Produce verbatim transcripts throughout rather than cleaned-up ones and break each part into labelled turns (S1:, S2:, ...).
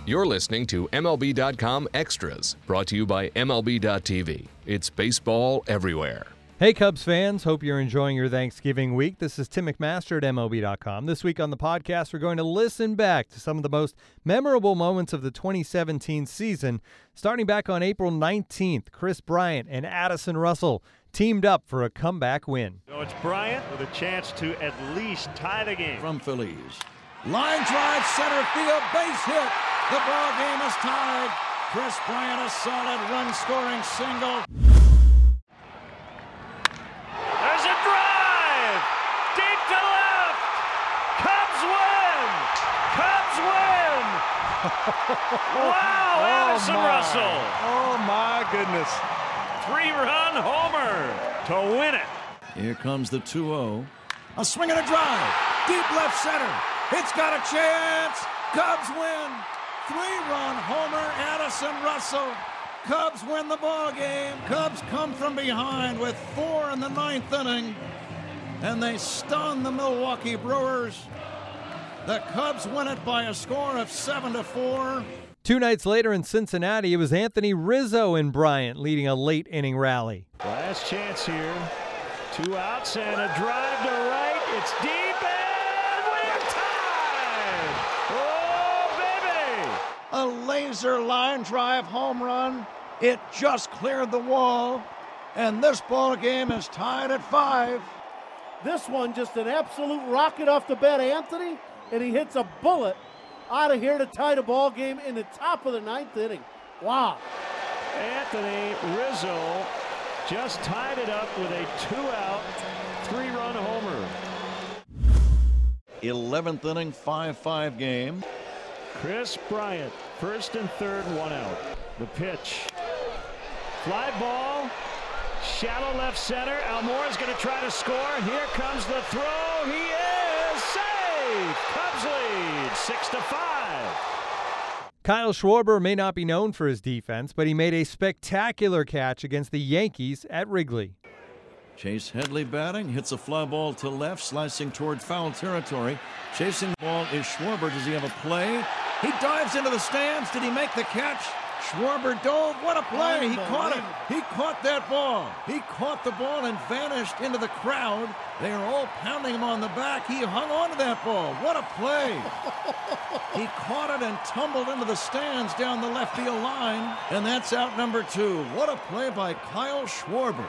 S1: You're listening to M L B dot com Extras, brought to you by M L B dot T V. It's baseball everywhere.
S2: Hey Cubs fans, hope you're enjoying your Thanksgiving week. This is Tim McMaster at M L B dot com. This week on the podcast, we're going to listen back to some of the most memorable moments of the twenty seventeen season. Starting back on April nineteenth, Kris Bryant and Addison Russell teamed up for a comeback win.
S3: So it's Bryant with a chance to at least tie the game.
S4: From Phillies. Line drive, center field, base hit. The ball game is tied. Kris Bryant, a solid run-scoring single.
S3: There's a drive! Deep to left! Cubs win! Cubs win! Wow, Addison
S2: oh
S3: Russell!
S2: Oh my goodness.
S3: Three-run homer to win it.
S4: Here comes the two oh. A swing and a drive. Deep left center. It's got a chance. Cubs win. Three-run homer, Addison Russell. Cubs win the ball game. Cubs come from behind with four in the ninth inning, and they stun the Milwaukee Brewers. The Cubs win it by a score of seven to four.
S2: Two nights later in Cincinnati, it was Anthony Rizzo and Bryant leading a late inning rally.
S3: Last chance here. Two outs and a drive to right. It's deep and we're tied. Oh, baby!
S4: A laser line drive home run. It just cleared the wall, and this ball game is tied at five.
S5: This one just an absolute rocket off the bat, Anthony, and he hits a bullet out of here to tie the ball game in the top of the ninth inning. Wow.
S3: Anthony Rizzo just tied it up with a two-out, three-run homer.
S4: eleventh inning, five five game.
S3: Kris Bryant, first and third, one out. The pitch. Fly ball, shallow left center. Almora's going to try to score. Here comes the throw. He is safe. Cubs lead, six to five.
S2: Kyle Schwarber may not be known for his defense, but he made a spectacular catch against the Yankees at Wrigley.
S4: Chase Headley batting, hits a fly ball to left, slicing toward foul territory. Chasing the ball is Schwarber. Does he have a play? He dives into the stands. Did he make the catch? Schwarber dove. What a play. He caught it. He caught that ball. He caught the ball and vanished into the crowd. They are all pounding him on the back. He hung on to that ball. What a play. He caught it and tumbled into the stands down the left field line. And that's out number two. What a play by Kyle Schwarber.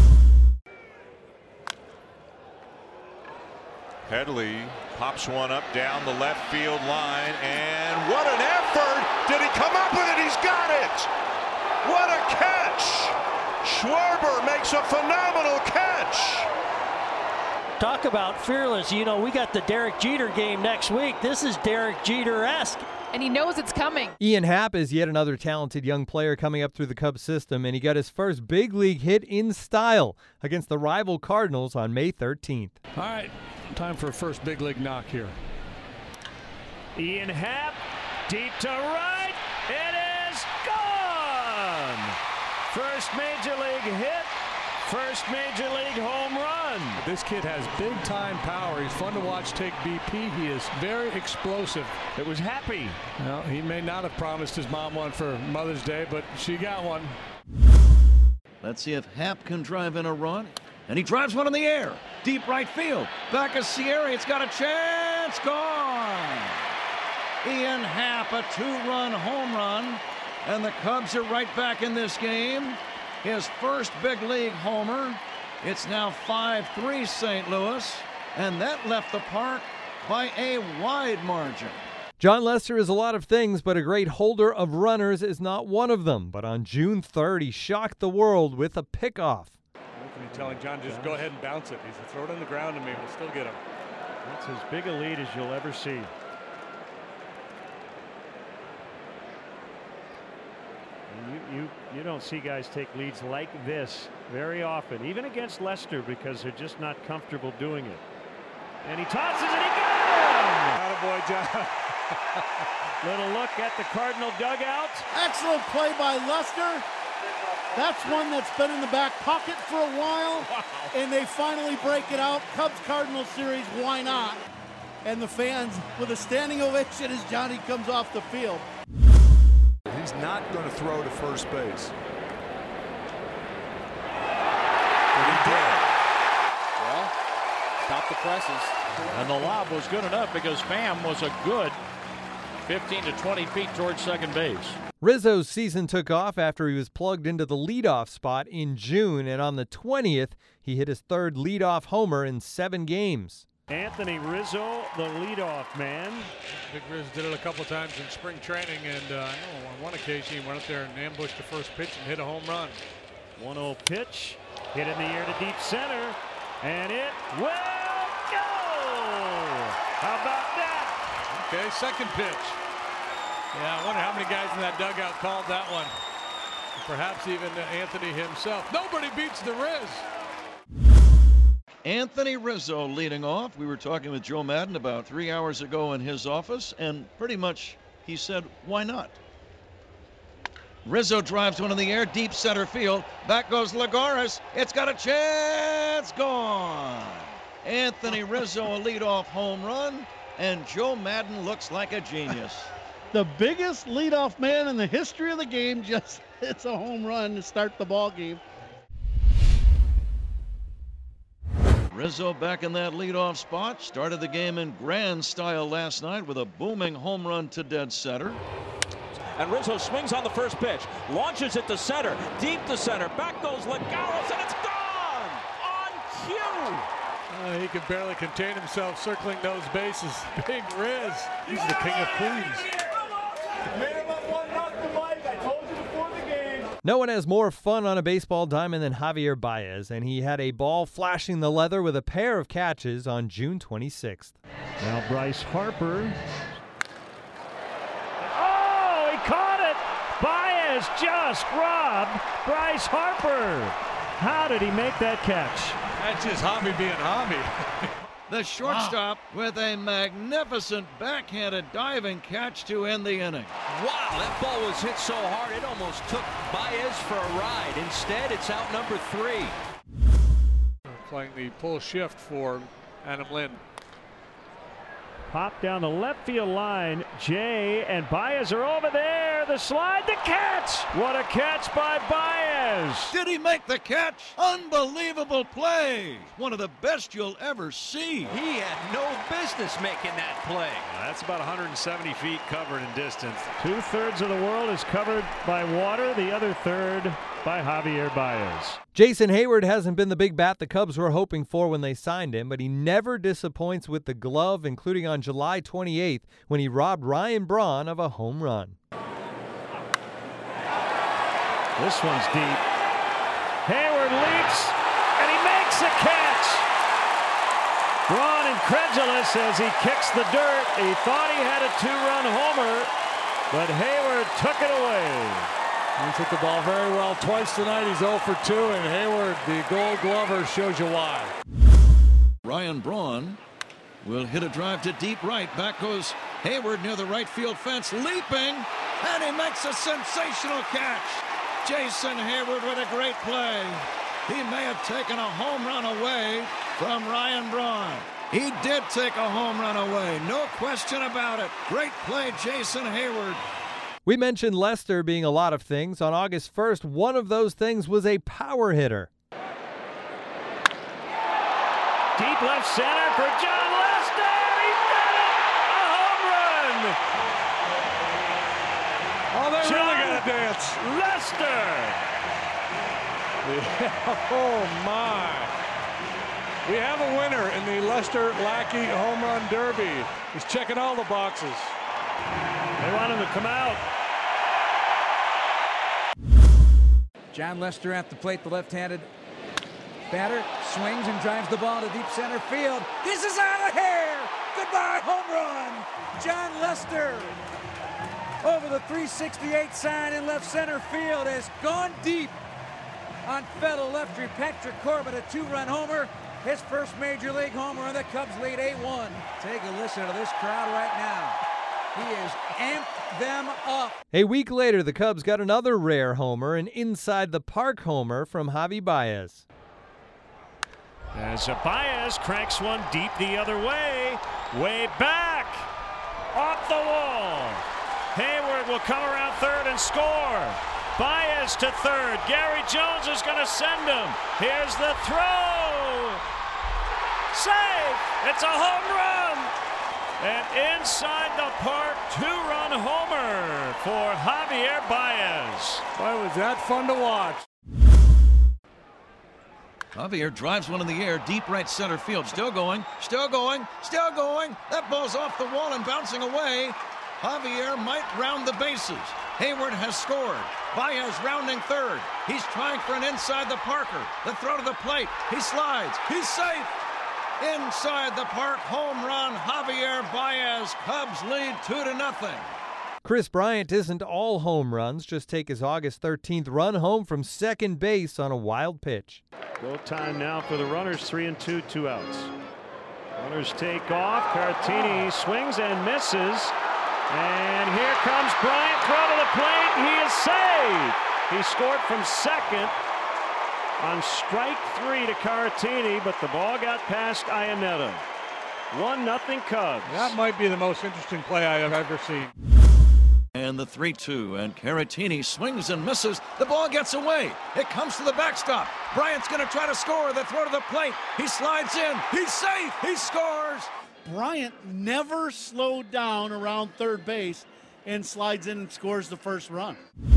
S6: Headley pops one up down the left field line, and what an effort! Did he come up with it? He's got it! What a catch! Schwarber makes a phenomenal catch!
S7: Talk about fearless. You know, we got the Derek Jeter game next week. This is Derek Jeter-esque.
S8: And he knows it's coming.
S2: Ian Happ is yet another talented young player coming up through the Cubs system, and he got his first big league hit in style against the rival Cardinals on May thirteenth.
S9: All right, time for a first big league knock here.
S3: Ian Happ, deep to right. It is gone. First major league hit. First major league home run.
S9: This kid has big time power. He's fun to watch take B P. He is very explosive.
S3: It was Happy.
S9: Well, he may not have promised his mom one for Mother's Day, but she got one.
S4: Let's see if Happ can drive in a run. And he drives one in the air. Deep right field. Back of Sierra. It's got a chance. Gone. Ian Happ, a two-run home run. And the Cubs are right back in this game. His first big league homer. It's now five three Saint Louis. And that left the park by a wide margin.
S2: Jon Lester is a lot of things, but a great holder of runners is not one of them. But on June third, he shocked the world with a pickoff.
S9: Anthony telling John, just go ahead and bounce it. He said, throw it on the ground to me. We'll still get him.
S3: That's as big a lead as you'll ever see. You, you, you don't see guys take leads like this very often, even against Lester, because they're just not comfortable doing it. And he tosses it, he got him!
S9: Attaboy, John.
S3: Little look at the Cardinal dugout.
S5: Excellent play by Lester. That's one that's been in the back pocket for a while, wow. And they finally break it out. Cubs-Cardinal series, why not? and the fans with a standing ovation as Johnny comes off the field.
S8: He's not going to throw to first base.
S3: And he did. Well, stop the presses. And the lob was good enough because Pham was a good fifteen to twenty feet towards second base.
S2: Rizzo's season took off after he was plugged into the leadoff spot in June, and on the twentieth, he hit his third leadoff homer in seven games.
S3: Anthony Rizzo, the leadoff man.
S9: Big Riz did it a couple times in spring training, and uh, I know on one occasion he went up there and ambushed the first pitch and hit a home run.
S3: one oh pitch, hit in the air to deep center, and it will go! How about that?
S9: Okay, second pitch. Yeah, I wonder how many guys in that dugout called that one. Perhaps even Anthony himself. Nobody beats the Riz.
S4: Anthony Rizzo leading off. We were talking with Joe Maddon about three hours ago in his office, and pretty much he said, why not? Rizzo drives one in the air, deep center field. Back goes Lagares. It's got a chance. Gone. Anthony Rizzo, a leadoff home run, and Joe Maddon looks like a genius.
S5: The biggest leadoff man in the history of the game just hits a home run to start the ball game.
S4: Rizzo back in that leadoff spot. Started the game in grand style last night with a booming home run to dead center.
S10: And Rizzo swings on the first pitch, launches it to center, deep to center. Back goes Lagares, and it's gone on cue.
S9: Uh, he could barely contain himself circling those bases. Big Riz. He's the king of Queens.
S2: No one has more fun on a baseball diamond than Javier Baez, and he had a ball flashing the leather with a pair of catches on June twenty-sixth.
S3: Now Bryce Harper. Oh, he caught it! Baez just robbed Bryce Harper. How did he make that catch?
S9: That's just Javi being Javi.
S4: The shortstop wow. with a magnificent backhanded diving catch to end the inning.
S10: Wow, that ball was hit so hard it almost took Baez for a ride. Instead, it's out number three.
S9: Playing the pull shift for Adam Lind.
S3: Pop down the left field line. Jay and Baez are over there. The slide, the catch. What a catch by Baez.
S4: Did he make the catch? Unbelievable play. One of the best you'll ever see.
S10: He had no business making that play.
S3: That's about one hundred seventy feet covered in distance. Two thirds of the world is covered by water. The other third by Javier Baez.
S2: Jason Hayward hasn't been the big bat the Cubs were hoping for when they signed him, but he never disappoints with the glove, including on July twenty-eighth when he robbed Ryan Braun of a home run.
S3: This one's deep. Hayward leaps, and he makes a catch. Braun incredulous as he kicks the dirt. He thought he had a two-run homer, but Hayward took it away.
S9: He took the ball very well twice tonight. He's oh for two, and Hayward, the Gold Glover, shows you why.
S4: Ryan Braun will hit a drive to deep right. Back goes Hayward near the right field fence, leaping, and he makes a sensational catch. Jason Hayward with a great play. He may have taken a home run away from Ryan Braun. He did take a home run away, no question about it. Great play, Jason Hayward.
S2: We mentioned Lester being a lot of things. On August first, one of those things was a power hitter.
S3: Deep left center for John Lester. He did it! A home run!
S9: Oh, they
S3: John
S9: really got to dance.
S3: Lester!
S9: Oh, my. We have a winner in the Lester Lackey Home Run Derby. He's checking all the boxes.
S3: They want him to come out.
S11: John Lester at the plate, the left-handed batter swings and drives the ball to deep center field. This is out of here. Goodbye, home run. John Lester over the three sixty-eight sign in left center field has gone deep on fellow lefty Patrick Corbett, a two-run homer. His first major league homer, and the Cubs lead eight one. Take a listen to this crowd right now. He has amped them up.
S2: A week later, the Cubs got another rare homer, an inside-the-park homer from Javi Baez.
S3: As Baez cranks one deep the other way, way back, off the wall. Hayward will come around third and score. Baez to third. Gary Jones is going to send him. Here's the throw. Safe. It's a home run. And inside the park, two-run homer for Javier Baez.
S9: Boy, was that fun to watch.
S4: Javier drives one in the air, deep right center field. Still going, still going, still going. That ball's off the wall and bouncing away. Javier might round the bases. Hayward has scored. Baez rounding third. He's trying for an inside the Parker. The throw to the plate. He slides. He's safe. Inside the park, home run, Javier Baez. Cubs lead two to nothing.
S2: Kris Bryant isn't all home runs. Just take his August thirteenth run home from second base on a wild pitch.
S3: Go time now for the runners, three and two, two outs. Runners take off. Caratini swings and misses. And here comes Bryant, throw to the plate. He is saved. He scored from second on strike three to Caratini, but the ball got past Iannetta. One nothing Cubs.
S9: That might be the most interesting play I have ever seen.
S4: And the three two, and Caratini swings and misses. The ball gets away. It comes to the backstop. Bryant's going to try to score. The throw to the plate. He slides in. He's safe. He scores.
S5: Bryant never slowed down around third base and slides in and scores the first run.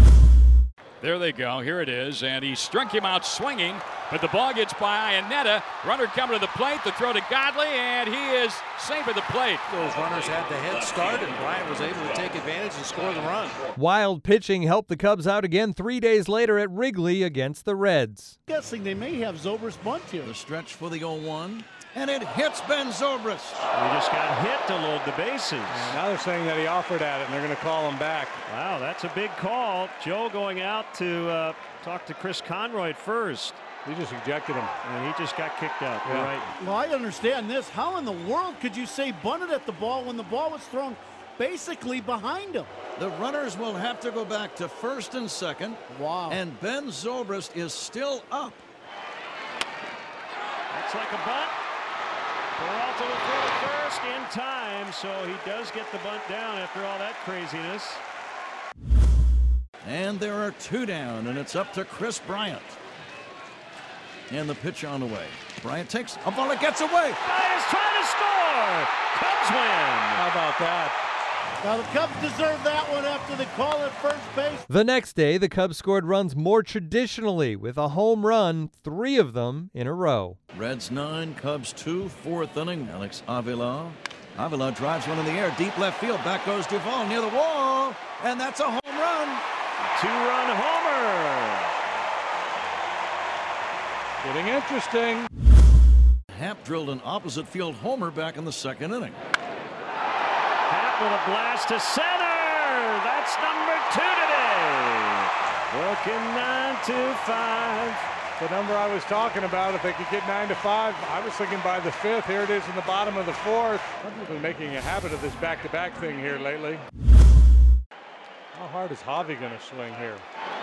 S12: There they go. Here it is. And he struck him out swinging, but the ball gets by Iannetta. Runner coming to the plate. The throw to Godley, and he is safe at the plate.
S13: Those runners had the head start, and Bryant was able to take advantage and score the run.
S2: Wild pitching helped the Cubs out again three days later at Wrigley against the Reds.
S5: Guessing they may have Zobrist bunt here.
S4: The stretch for the oh one. And it hits Ben Zobrist.
S3: He just got hit to load the bases.
S9: And now they're saying that he offered at it, and they're going to call him back.
S3: Wow, that's a big call. Joe going out to uh, talk to Chris Conroy at first.
S9: He just ejected him.
S3: And he just got kicked out.
S9: Yeah.
S3: You're right.
S5: Well, I understand this. How in the world could you say bunted at the ball when the ball was thrown basically behind him?
S4: The runners will have to go back to first and second.
S5: Wow.
S4: And Ben Zobrist is still up.
S3: Looks like a bunt. Peralta will throw it first in time, so he does get the bunt down after all that craziness.
S4: And there are two down, and it's up to Kris Bryant. And the pitch on the way. Bryant takes a ball, it gets away.
S3: Baez trying to score. Cubs win.
S9: How about that?
S5: Now the Cubs deserve that one after the call at first base.
S2: The next day, the Cubs scored runs more traditionally with a home run, three of them in a row.
S4: Reds nine, Cubs two, fourth inning. Alex Avila. Avila drives one in the air, deep left field. Back goes Duvall near the wall, and that's a home run.
S3: Two-run homer.
S9: Getting interesting.
S4: Happ drilled an opposite field homer back in the second inning.
S3: Happ with a blast to center. That's number two today. Working nine to five.
S9: The number I was talking about, if they could get nine to five, I was thinking by the fifth. Here it is in the bottom of the fourth. I've been making a habit of this back-to-back thing here lately. How hard is Javi going to swing here?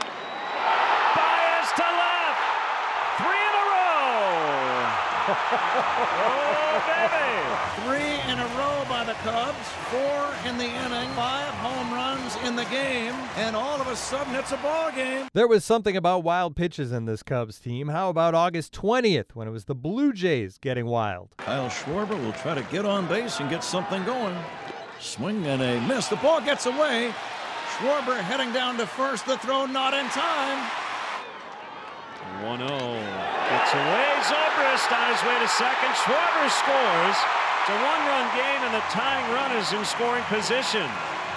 S3: Baez to left. Three in a row. Oh, baby.
S4: Three in a row by the Cubs. Four in the inning. Five home runs in the game. And all of a sudden, it's a ball game.
S2: There was something about wild pitches in this Cubs team. How about August twentieth when it was the Blue Jays getting wild?
S4: Kyle Schwarber will try to get on base and get something going. Swing and a miss. The ball gets away. Schwarber heading down to first. The throw not in time.
S3: one oh. Gets away. Zobrist on his way to second. Schwarber scores. It's a one-run game, and the tying run is in scoring position.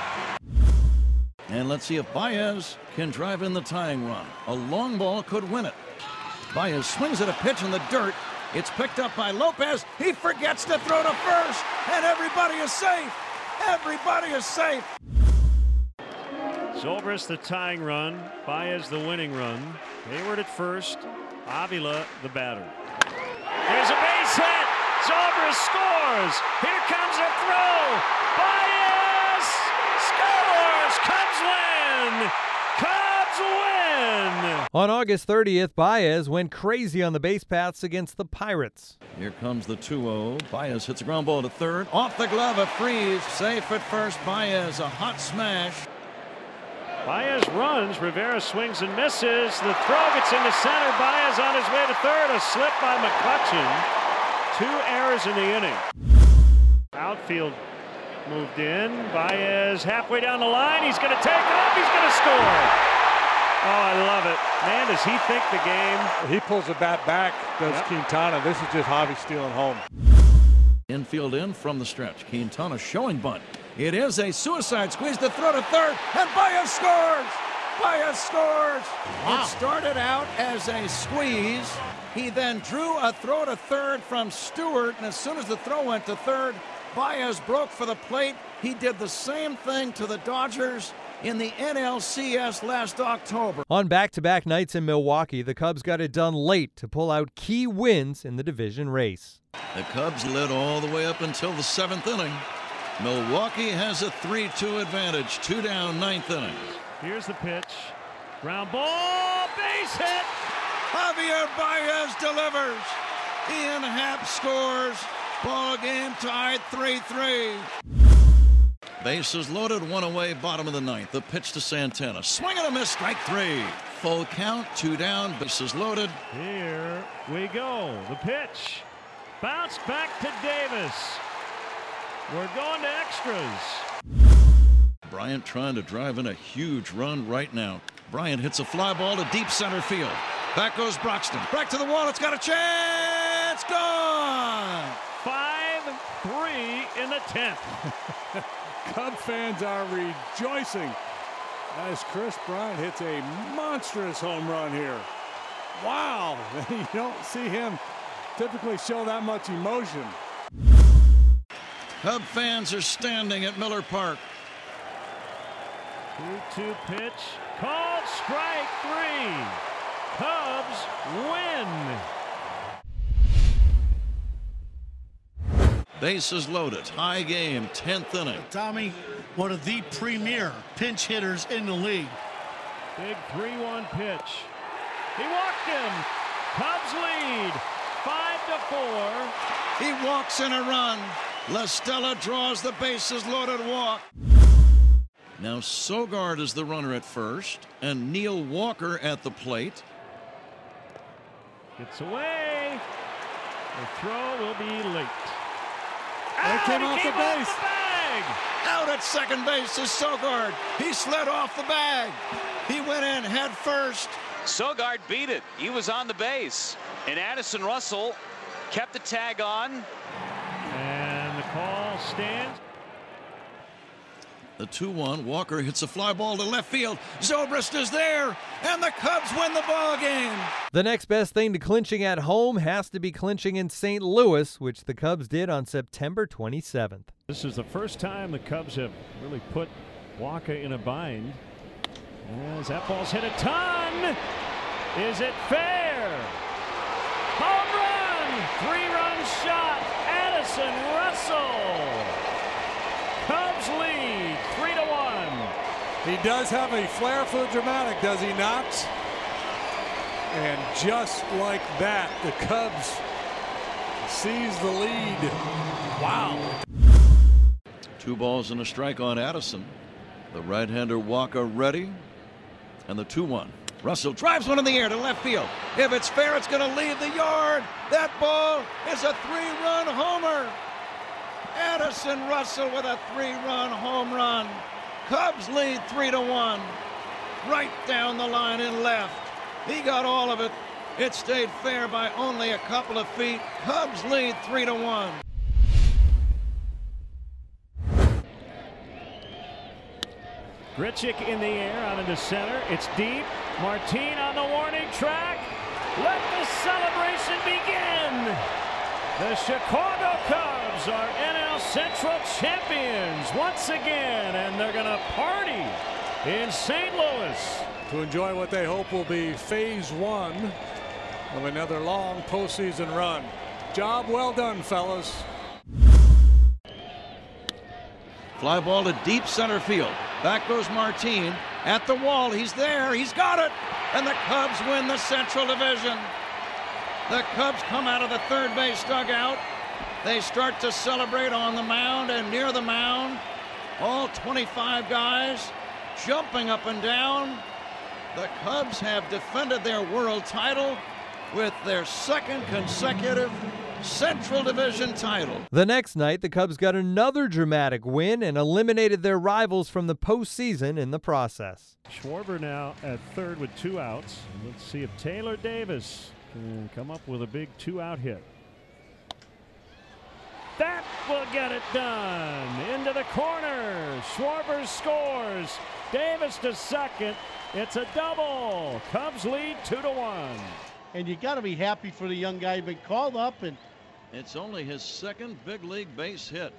S4: And let's see if Baez can drive in the tying run. A long ball could win it. Baez swings at a pitch in the dirt. It's picked up by Lopez. He forgets to throw to first, and everybody is safe. Everybody is safe.
S3: Zobrist the tying run. Baez the winning run. Hayward at first. Avila the batter. There's a base hit. Zobrist scores. Here comes a throw. Baez scores. Cubs win. Cubs win.
S2: On August thirtieth, Baez went crazy on the base paths against the Pirates.
S4: Here comes the two oh. Baez hits a ground ball to third. Off the glove, a freeze. Safe at first. Baez, a hot smash.
S3: Baez runs. Rivera swings and misses. The throw gets into center. Baez on his way to third. A slip by McCutchen. Two errors in the inning. Outfield moved in. Baez halfway down the line. He's going to take off. He's going to score. Oh, I love it. Man, does he think the game.
S9: He pulls the bat back, does yep. Quintana. This is just Javi stealing home.
S4: Infield in from the stretch. Quintana showing bunt. It is a suicide squeeze to throw to third, and Baez scores! Baez scores! Wow. It started out as a squeeze. He then drew a throw to third from Stewart, and as soon as the throw went to third, Baez broke for the plate. He did the same thing to the Dodgers in the N L C S last October.
S2: On back-to-back nights in Milwaukee, the Cubs got it done late to pull out key wins in the division race.
S4: The Cubs led all the way up until the seventh inning. Milwaukee has a three two advantage, two down, ninth inning.
S3: Here's the pitch. Ground ball, base hit.
S4: Javier Baez delivers. Ian Happ scores. Ball game tied three three. Bases loaded, one away, bottom of the ninth. The pitch to Santana. Swing and a miss, strike three. Full count, two down, bases loaded.
S3: Here we go. The pitch. Bounce back to Davis. We're going to extras.
S4: Bryant trying to drive in a huge run right now. Bryant hits a fly ball to deep center field. Back goes Broxton. Back to the wall. It's got a chance. Gone.
S3: five three in the tenth.
S9: Cub fans are rejoicing as Chris Bryant hits a monstrous home run here. Wow. You don't see him typically show that much emotion.
S4: Cub fans are standing at Miller Park.
S3: two two pitch. Called strike three. Cubs win.
S4: Bases loaded. High game, tenth inning.
S14: Tommy, one of the premier pinch hitters in the league.
S3: Big three one pitch. He walked him. Cubs lead five to four.
S4: He walks in a run. La Stella draws the bases loaded walk. Now Sogard is the runner at first, and Neil Walker at the plate.
S3: Gets away. The throw will be late.
S9: Out,
S3: came
S9: he
S3: off
S9: came
S3: the
S9: off
S3: base.
S9: the
S3: bag.
S4: Out at second base is Sogard. He slid off the bag. He went in head first.
S15: Sogard beat it. He was on the base. And Addison Russell kept the tag on.
S3: And the call stands.
S4: The two one. Walker hits a fly ball to left field. Zobrist is there, and the Cubs win the ball game.
S2: The next best thing to clinching at home has to be clinching in Saint Louis, which the Cubs did on September twenty-seventh.
S3: This is the first time the Cubs have really put Walker in a bind. As that ball's hit a ton. Is it fair? Home run! Three-run shot. Addison Russell. Cubs lead three to one.
S9: He does have a flair for the dramatic, does he not? And just like that, the Cubs seize the lead. Wow.
S4: Two balls and a strike on Addison. The right-hander Walker ready. And the two one. Russell drives one in the air to left field. If it's fair, it's going to leave the yard. That ball is a three-run homer. Addison Russell with a three-run home run. Cubs lead three to one. Right down the line in left. He got all of it. It stayed fair by only a couple of feet. Cubs lead three to one.
S3: Grichuk in the air out into center. It's deep. Martin on the warning track. Let the celebration begin. The Chicago Cubs are N L Central champions once again, and they're going to party in Saint Louis.
S9: To enjoy what they hope will be phase one of another long postseason run. Job well done, fellas.
S4: Fly ball to deep center field. Back goes Martin at the wall. He's there. He's got it. and the Cubs win the Central Division. The Cubs come out of the third base dugout. They start to celebrate on the mound and near the mound. All twenty-five guys jumping up and down. The Cubs have defended their world title with their second consecutive Central Division title.
S2: The next night, the Cubs got another dramatic win and eliminated their rivals from the postseason in the process.
S3: Schwarber now at third with two outs. Let's see if Taylor Davis can come up with a big two-out hit. That will get it done. Into the corner. Schwarber scores. Davis to second. It's a double. Cubs lead two to one.
S5: And you got to be happy for the young guy. He's been called up, and
S4: it's only his second big league base hit.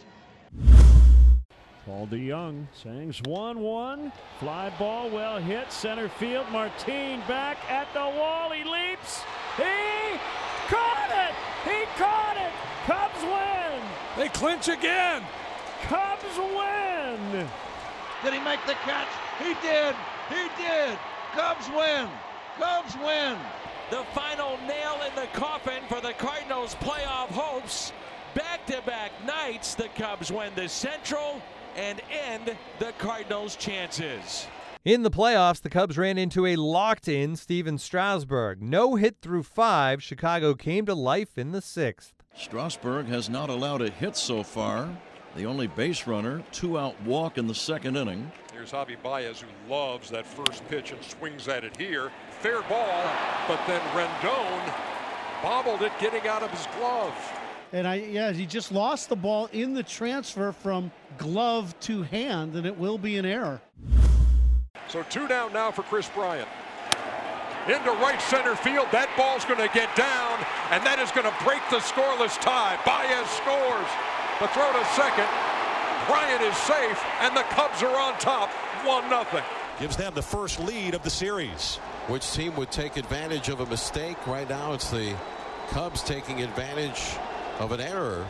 S3: Paul DeYoung sings one one. Fly ball well hit. Center field. Martin back at the wall. He leaps. He caught it. He caught it. Cubs win.
S8: They clinch again.
S3: Cubs win.
S4: Did he make the catch? He did. He did. Cubs win. Cubs win.
S10: The final nail in the coffin for the Cardinals' playoff hopes. Back-to-back nights, the Cubs win the Central and end the Cardinals' chances.
S2: In the playoffs, the Cubs ran into a locked-in Steven Strasburg. No hit through five. Chicago came to life in the sixth.
S4: Strasburg has not allowed a hit so far. The only base runner, two-out walk in the second inning.
S8: Here's Javi Baez, who loves that first pitch and swings at it here. Fair ball, but then Rendon bobbled it, getting out of his glove.
S5: And I, yeah, he just lost the ball in the transfer from glove to hand, and it will be an error.
S8: So two down now for Chris Bryant. Into right center field. That ball's going to get down, and that is going to break the scoreless tie. Baez scores. The throw to second. Bryant is safe, and the Cubs are on top, one nothing.
S16: Gives them the first lead of the series. Which team would take advantage of a mistake? Right now it's the Cubs taking advantage of an error.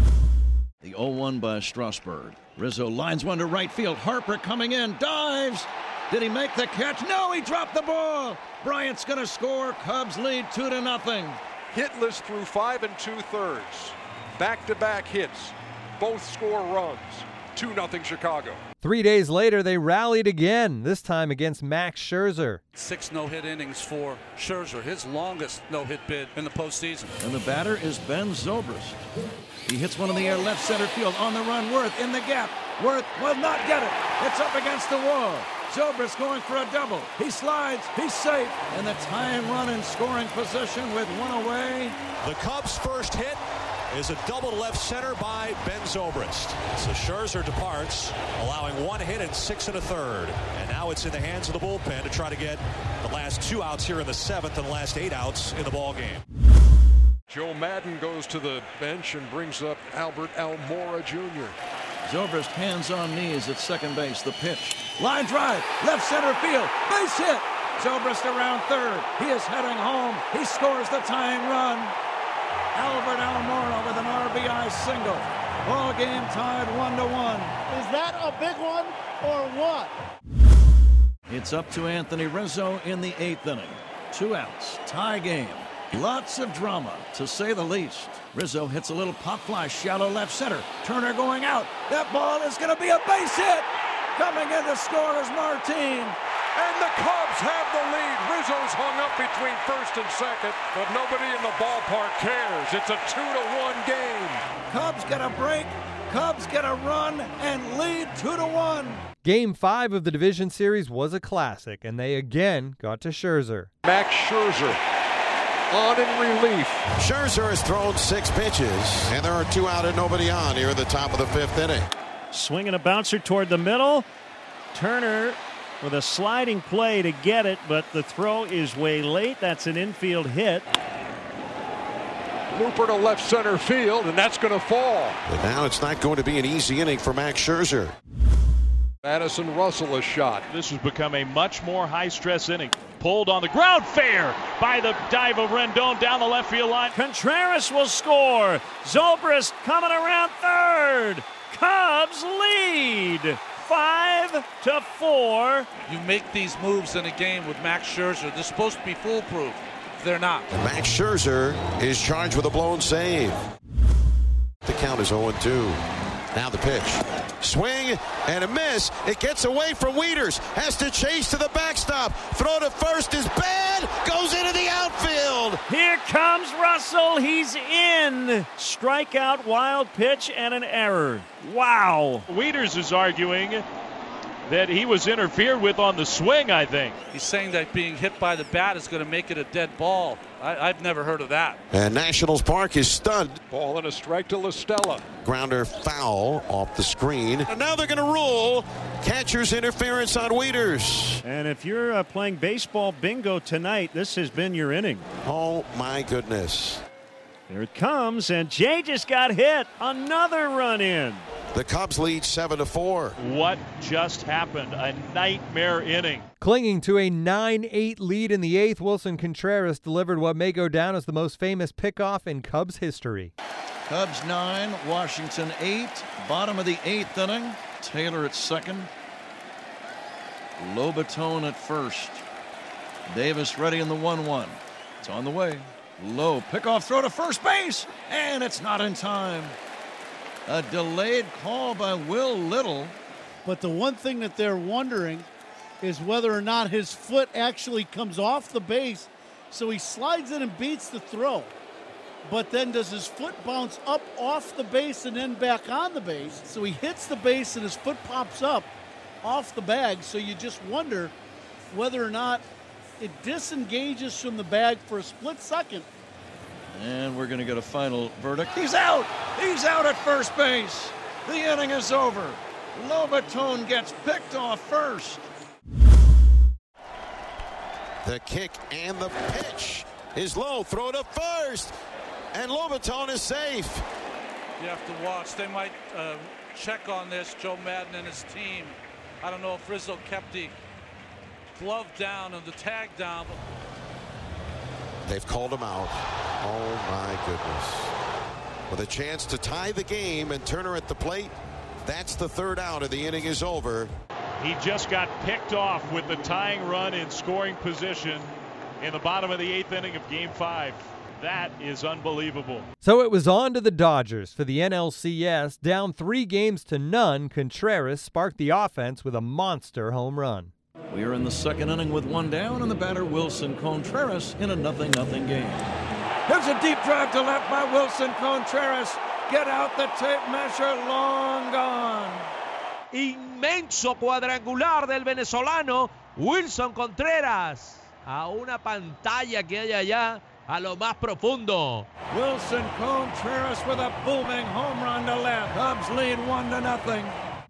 S4: The oh one by Strasburg. Rizzo lines one to right field. Harper coming in, dives. Did he make the catch? No, he dropped the ball. Bryant's going to score. Cubs lead two to nothing.
S8: Hitless through five and two-thirds. Back-to-back hits. Both score runs. two nothing Chicago.
S2: Three days later, they rallied again, this time against Max Scherzer.
S17: Six no-hit innings for Scherzer, his longest no-hit bid in the postseason.
S4: And the batter is Ben Zobrist. He hits one in the air, left center field, on the run. Worth in the gap. Worth will not get it. It's up against the wall. Zobrist going for a double. He slides. He's safe. And the tying run in scoring position with one away.
S16: The Cubs' first hit is a double left center by Ben Zobrist. So Scherzer departs, allowing one hit and six and a third. And now it's in the hands of the bullpen to try to get the last two outs here in the seventh and the last eight outs in the ball game.
S8: Joe Madden goes to the bench and brings up Albert Almora Junior
S4: Zobrist hands on knees at second base. The pitch. Line drive. Left center field. Base hit. Zobrist around third. He is heading home. He scores the tying run. Albert Almora with an R B I single. Ball game tied one to one.
S5: Is that a big one or what?
S4: It's up to Anthony Rizzo in the eighth inning. Two outs. Tie game. Lots of drama, to say the least. Rizzo hits a little pop fly, shallow left center. Turner going out. That ball is going to be a base hit. Coming in to score is Martin.
S8: And the Cubs have the lead. Rizzo's hung up between first and second, but nobody in the ballpark cares. It's a two to one game.
S4: Cubs get a break. Cubs get a run and lead two to one.
S2: Game five of the division series was a classic, and they again got to Scherzer.
S8: Max Scherzer on in relief.
S16: Scherzer has thrown six pitches, and there are two out and nobody on here at the top of the fifth inning.
S3: Swinging a bouncer toward the middle. Turner with a sliding play to get it, but the throw is way late. That's an infield hit.
S8: Looper to left center field, and that's going to fall.
S16: But now it's not going to be an easy inning for Max Scherzer.
S8: Addison Russell a shot.
S18: This has become a much more high-stress inning. Pulled on the ground, fair by the dive of Rendon down the left field line.
S3: Contreras will score. Zobrist coming around third. Cubs lead five to four.
S17: You make these moves in a game with Max Scherzer. They're supposed to be foolproof. They're not.
S19: And Max Scherzer is charged with a blown save. The count is oh and two. Now the pitch. Swing and a miss. It gets away from Wieters. Has to chase to the backstop. Throw to first is bad. Goes into the outfield.
S3: Here comes Russell. He's in. Strikeout, wild pitch, and an error. Wow.
S18: Wieters is arguing that he was interfered with on the swing, I think.
S17: He's saying that being hit by the bat is going to make it a dead ball. I, I've never heard of that.
S19: And Nationals Park is stunned.
S8: Ball and a strike to La Stella.
S19: Grounder foul off the screen. And now they're going to rule catcher's interference on Wieters.
S3: And if you're uh, playing baseball bingo tonight, this has been your inning.
S19: Oh, my goodness.
S3: There it comes, and Jay just got hit. Another run in.
S19: The Cubs lead seven to four.
S18: What just happened? A nightmare inning.
S2: Clinging to a nine eight lead in the eighth, Wilson Contreras delivered what may go down as the most famous pickoff in Cubs history.
S4: Cubs nine, Washington eight. Bottom of the eighth inning. Taylor at second. Lobaton at first. Davis ready in the one one. It's on the way. Low pickoff throw to first base, and it's not in time. A delayed call by Will Little.
S5: But the one thing that they're wondering is whether or not his foot actually comes off the base. So he slides in and beats the throw. But then does his foot bounce up off the base and then back on the base? So he hits the base and his foot pops up off the bag. So you just wonder whether or not it disengages from the bag for a split second.
S4: And we're going to get a final verdict. He's out! He's out at first base. The inning is over. Lobaton gets picked off first.
S19: The kick and the pitch is low. Throw to first. And Lobaton is safe.
S17: You have to watch. They might uh, check on this, Joe Madden and his team. I don't know if Rizzo kept the glove down and the tag down.
S19: They've called him out. Oh, my goodness. With a chance to tie the game and Turner at the plate, that's the third out and the inning is over.
S18: He just got picked off with the tying run in scoring position in the bottom of the eighth inning of Game five. That is unbelievable.
S2: So it was on to the Dodgers for the N L C S. Down three games to none, Contreras sparked the offense with a monster home run.
S4: We are in the second inning with one down, and the batter Wilson Contreras in a nothing nothing game. There's a deep drive to left by Wilson Contreras. Get out the tape measure, long gone.
S20: Inmenso cuadrangular del venezolano Wilson Contreras a una pantalla que hay allá a lo más profundo.
S4: Wilson Contreras with a booming home run to left. Cubs lead one to nothing.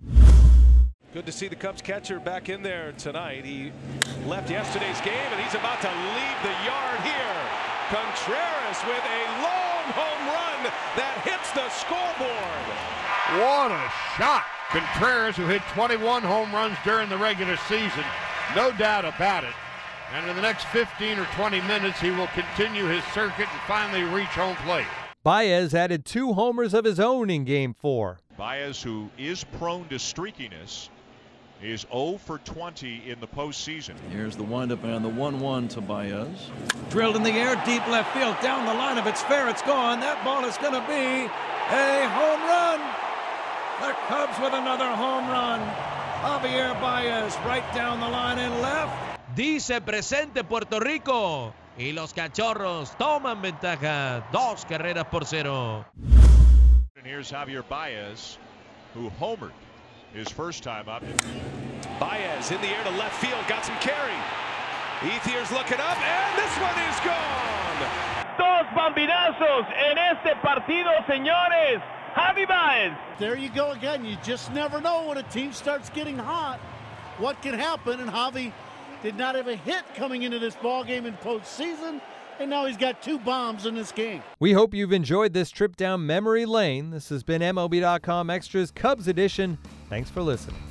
S21: Good to see the Cubs catcher back in there tonight. He left yesterday's game, and he's about to leave the yard here. Contreras with a long home run that hits the scoreboard.
S22: What a shot. Contreras, who hit twenty-one home runs during the regular season, no doubt about it. And in the next fifteen or twenty minutes, he will continue his circuit and finally reach home plate.
S2: Baez added two homers of his own in Game four.
S23: Baez, who is prone to streakiness, is oh for twenty in the postseason.
S4: Here's the windup and the one one to Baez. Drilled in the air, deep left field, down the line. If it's fair, it's gone. That ball is going to be a home run. The Cubs with another home run. Javier Baez right down the line and left.
S20: Dice presente Puerto Rico. Y los Cachorros toman ventaja. Dos carreras por cero.
S23: And here's Javier Baez, who homered his first time up.
S21: Baez in the air to left field, got some carry. Ethier's looking up, and this one is gone.
S24: Dos bambinazos en este partido, señores. Javi Baez.
S5: There you go again. You just never know when a team starts getting hot what can happen, and Javi did not have a hit coming into this ball game in postseason, and now he's got two bombs in this game.
S2: We hope you've enjoyed this trip down memory lane. This has been M L B dot com Extras Cubs Edition. Thanks for listening.